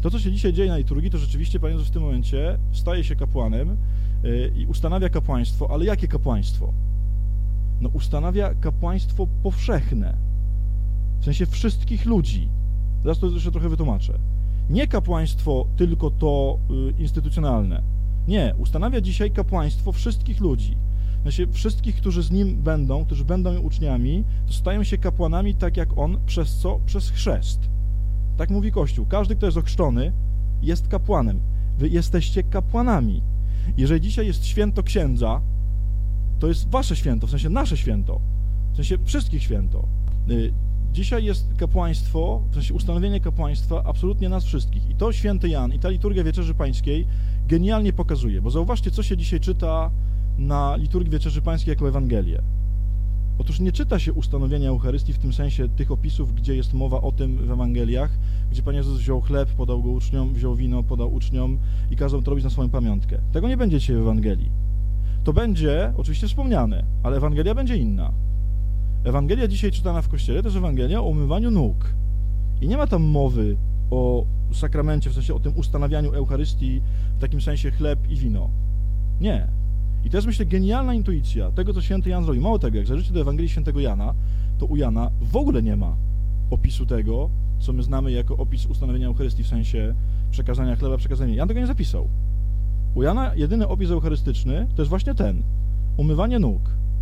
To, co się dzisiaj dzieje na liturgii, to rzeczywiście Pan Jezus w tym momencie staje się kapłanem i ustanawia kapłaństwo, ale jakie kapłaństwo? No ustanawia kapłaństwo powszechne, w sensie wszystkich ludzi. Zaraz to jeszcze trochę wytłumaczę. Nie kapłaństwo tylko to instytucjonalne. Nie, ustanawia dzisiaj kapłaństwo wszystkich ludzi. W sensie wszystkich, którzy z Nim będą, którzy będą Jego uczniami, to stają się kapłanami tak jak On, przez co? Przez chrzest. Tak mówi Kościół. Każdy, kto jest ochrzczony, jest kapłanem. Wy jesteście kapłanami. Jeżeli dzisiaj jest święto księdza, to jest wasze święto, w sensie nasze święto, w sensie wszystkich święto. Dzisiaj jest kapłaństwo, w sensie ustanowienie kapłaństwa absolutnie nas wszystkich. I to święty Jan i ta liturgia Wieczerzy Pańskiej genialnie pokazuje, bo zauważcie, co się dzisiaj czyta na liturgii Wieczerzy Pańskiej jako Ewangelię. Otóż nie czyta się ustanowienia Eucharystii w tym sensie tych opisów, gdzie jest mowa o tym w Ewangeliach, gdzie Pan Jezus wziął chleb, podał go uczniom, wziął wino, podał uczniom i kazał to robić na swoją pamiątkę. Tego nie będzie dzisiaj w Ewangelii. To będzie oczywiście wspomniane, ale Ewangelia będzie inna. Ewangelia dzisiaj czytana w Kościele to jest Ewangelia o umywaniu nóg. I nie ma tam mowy o sakramencie, w sensie o tym ustanawianiu Eucharystii w takim sensie chleb i wino. Nie. I to jest, myślę, genialna intuicja tego, co święty Jan zrobił. Mało tego, jak zajrzycie do Ewangelii świętego Jana, to u Jana w ogóle nie ma opisu tego, co my znamy jako opis ustanowienia Eucharystii w sensie przekazania chleba, przekazania. Jan tego nie zapisał. U Jana jedyny opis eucharystyczny to jest właśnie ten. Umywanie nóg.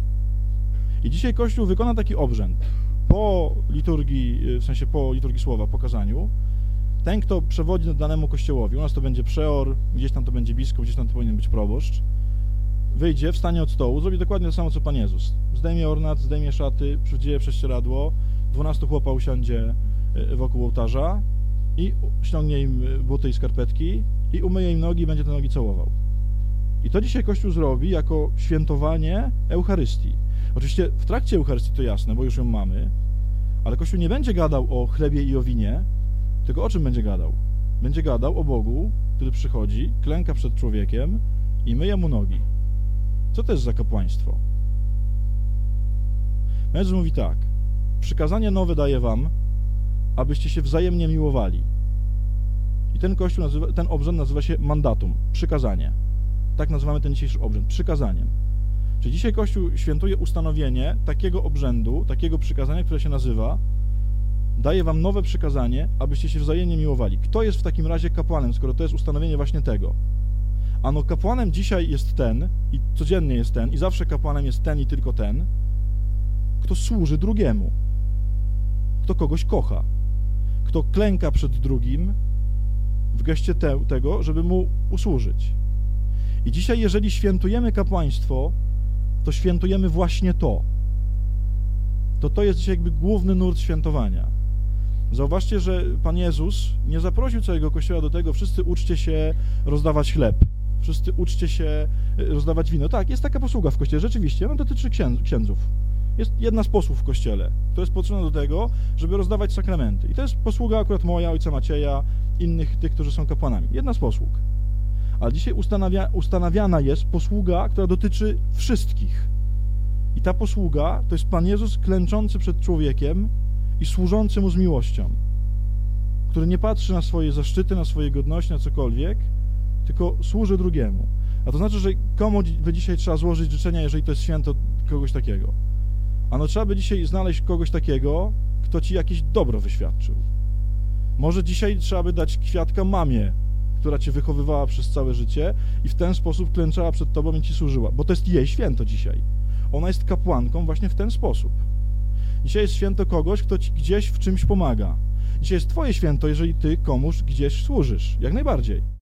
I dzisiaj Kościół wykona taki obrzęd. Po liturgii, w sensie po liturgii słowa, po kazaniu, ten, kto przewodzi danemu kościołowi, u nas to będzie przeor, gdzieś tam to będzie biskup, gdzieś tam to powinien być proboszcz, wyjdzie, wstanie od stołu, zrobi dokładnie to samo, co Pan Jezus. Zdejmie ornat, zdejmie szaty, przydzieje prześcieradło, 12 chłopa usiądzie wokół ołtarza i ściągnie im buty i skarpetki i umyje im nogi i będzie te nogi całował. I to dzisiaj Kościół zrobi jako świętowanie Eucharystii. Oczywiście w trakcie Eucharystii to jasne, bo już ją mamy, ale Kościół nie będzie gadał o chlebie i o winie, tylko o czym będzie gadał? Będzie gadał o Bogu, który przychodzi, klęka przed człowiekiem i myje mu nogi. Co to jest za kapłaństwo? Pan Jezus mówi tak: przykazanie nowe daję wam, abyście się wzajemnie miłowali. I ten obrzęd nazywa się mandatum, przykazanie. Tak nazywamy ten dzisiejszy obrzęd, przykazaniem. Czyli dzisiaj Kościół świętuje ustanowienie takiego obrzędu, takiego przykazania, które się nazywa: daję wam nowe przykazanie, abyście się wzajemnie miłowali. Kto jest w takim razie kapłanem, skoro to jest ustanowienie właśnie tego? Ano kapłanem dzisiaj jest ten, i codziennie jest ten, i zawsze kapłanem jest ten i tylko ten, kto służy drugiemu, kto kogoś kocha, kto klęka przed drugim w geście tego, żeby mu usłużyć. I dzisiaj, jeżeli świętujemy kapłaństwo, to świętujemy właśnie to. To jest dzisiaj jakby główny nurt świętowania. Zauważcie, że Pan Jezus nie zaprosił całego Kościoła do tego: wszyscy uczcie się rozdawać chleb, wszyscy uczcie się rozdawać wino. Tak, jest taka posługa w Kościele, rzeczywiście, ona dotyczy księdzów. Jest jedna z posług w Kościele, która jest potrzebna do tego, żeby rozdawać sakramenty. I to jest posługa akurat moja, ojca Macieja, innych tych, którzy są kapłanami. Jedna z posług. Ale dzisiaj ustanawiana jest posługa, która dotyczy wszystkich. I ta posługa to jest Pan Jezus klęczący przed człowiekiem i służący mu z miłością, który nie patrzy na swoje zaszczyty, na swoje godności, na cokolwiek, tylko służy drugiemu. A to znaczy, że komu by dzisiaj trzeba złożyć życzenia, jeżeli to jest święto kogoś takiego? Ano trzeba by dzisiaj znaleźć kogoś takiego, kto ci jakieś dobro wyświadczył. Może dzisiaj trzeba by dać kwiatka mamie, która cię wychowywała przez całe życie i w ten sposób klęczała przed tobą i ci służyła, bo to jest jej święto dzisiaj. Ona jest kapłanką właśnie w ten sposób. Dzisiaj jest święto kogoś, kto ci gdzieś w czymś pomaga. Dzisiaj jest twoje święto, jeżeli ty komuś gdzieś służysz, jak najbardziej.